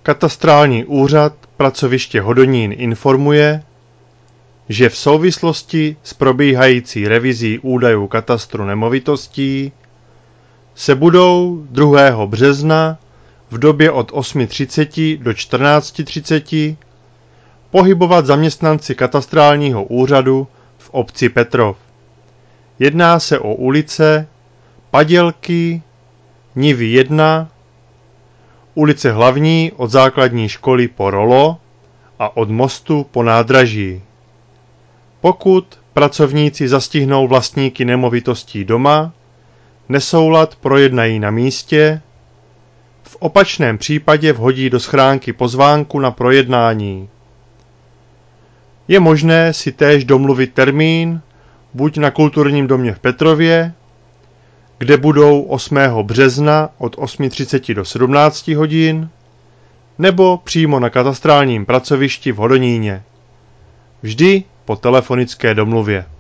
Katastrální úřad pracoviště Hodonín informuje, že v souvislosti s probíhající revizí údajů katastru nemovitostí se budou 2. března v době od 8:30 do 14:30 pohybovat zaměstnanci katastrálního úřadu v obci Petrov. Jedná se o ulice Padělky, Nivy 1, ulice Hlavní od základní školy po Rolo a od mostu po nádraží. Pokud pracovníci zastihnou vlastníky nemovitostí doma, nesoulad projednají na místě, v opačném případě vhodí do schránky pozvánku na projednání. Je možné si též domluvit termín buď na Kulturním domě v Petrově, kde budou 8. března od 8:30 do 17 hodin, nebo přímo na katastrálním pracovišti v Hodoníně. Vždy po telefonické domluvě.